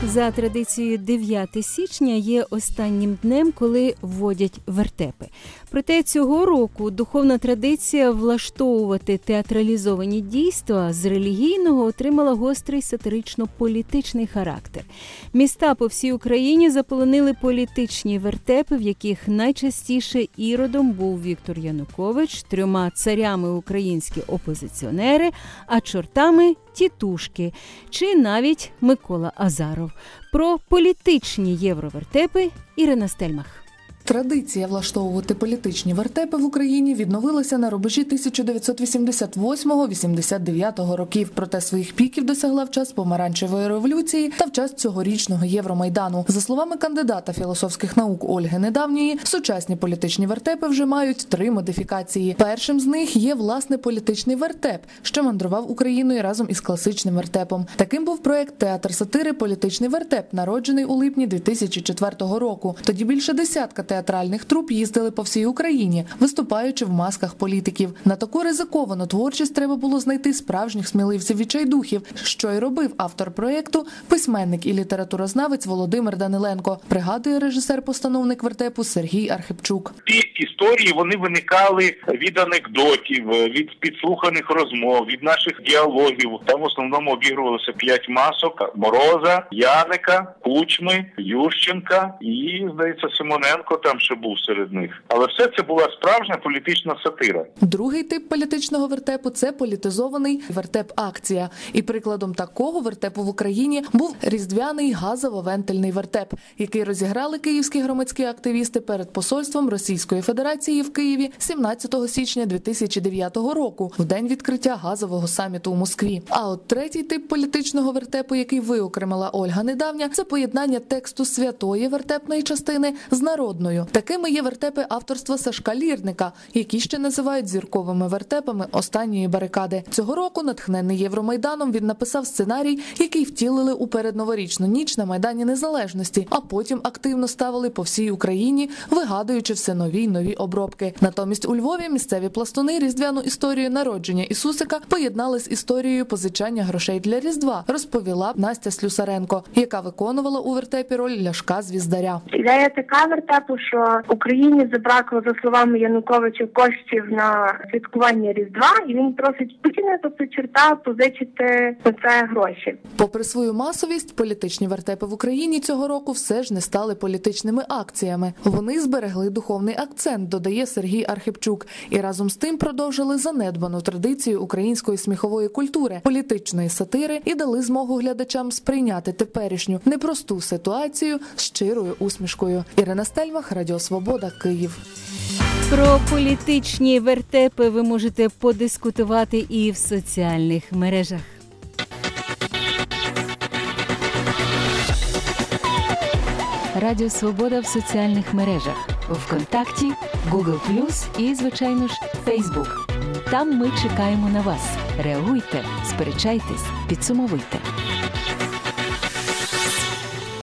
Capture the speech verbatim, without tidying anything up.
За традицією, дев'яте січня є останнім днем, коли вводять вертепи. Проте цього року духовна традиція влаштовувати театралізовані дійства з релігійного отримала гострий сатирично-політичний характер. Міста по всій Україні заполонили політичні вертепи, в яких найчастіше іродом був Віктор Янукович, трьома царями українські опозиціонери, а чортами – тітушки, чи навіть Микола Азаров. Про політичні євровертепи Ірина Стельмах. Традиція влаштовувати політичні вертепи в Україні відновилася на рубежі тисяча дев'ятсот вісімдесят восьмого - вісімдесят дев'ятого років, проте своїх піків досягла в час помаранчевої революції та в час цьогорічного Євромайдану. За словами кандидата філософських наук Ольги Недавньої, сучасні політичні вертепи вже мають три модифікації. Першим з них є, власне, політичний вертеп, що мандрував Україною разом із класичним вертепом. Таким був проект «Театр сатири. Політичний вертеп», народжений у липні дві тисячі четвертого року. Тоді більше десятка театральних труп їздили по всій Україні, виступаючи в масках політиків. На таку ризиковану творчість треба було знайти справжніх сміливців-відчайдухів, що й робив автор проєкту, письменник і літературознавець Володимир Даниленко, пригадує режисер-постановник вертепу Сергій Архипчук. Ці історії, вони виникали від анекдотів, від підслуханих розмов, від наших діалогів. Там в основному обігрувалося п'ять масок: Мороза, Яника, Кучми, Ющенка і, здається, Симоненко там ще був серед них. Але все це була справжня політична сатира. Другий тип політичного вертепу – це політизований вертеп-акція. І прикладом такого вертепу в Україні був різдвяний газово-вентильний вертеп, який розіграли київські громадські активісти перед посольством Російської Федерації в Києві сімнадцятого січня дві тисячі дев'ятого року, в день відкриття газового саміту у Москві. А от третій тип політичного вертепу, який виокремила Ольга Недавня, це поєднання тексту святої вертепної частини з народною. Такими є вертепи авторства Сашка Лірника, які ще називають зірковими вертепами останньої барикади. Цього року, натхнений Євромайданом, він написав сценарій, який втілили у передноворічну ніч на Майдані Незалежності, а потім активно ставили по всій Україні, вигадуючи все нові й нові обробки. Натомість у Львові місцеві пластуни різдвяну історію народження Ісусика поєднали з історією позичання грошей для Різдва, розповіла Настя Слюсаренко, яка виконувала у вертепі роль Ляшка Звіздаря. Ідея така вертепу, що Україні забракло, за словами Януковича, коштів на святкування Різдва, і він просить Путіна, тобто чорта, позичити на це гроші. Попри свою масовість, політичні вертепи в Україні цього року все ж не стали політичними акціями. Вони зберегли духовний акцент, додає Сергій Архипчук, і разом з тим продовжили занедбану традицію української сміхової культури, політичної сатири і дали змогу глядачам сприйняти теперішню непросту ситуацію з щирою усмішкою. Ірина Стельмах, Радіо Свобода, Київ. Про політичні вертепи ви можете подискутувати і в соціальних мережах. Радіо Свобода в соціальних мережах. ВКонтакті, Гугл плюс і, звичайно ж, Фейсбук. Там ми чекаємо на вас. Реагуйте, сперечайтесь, підсумовуйте.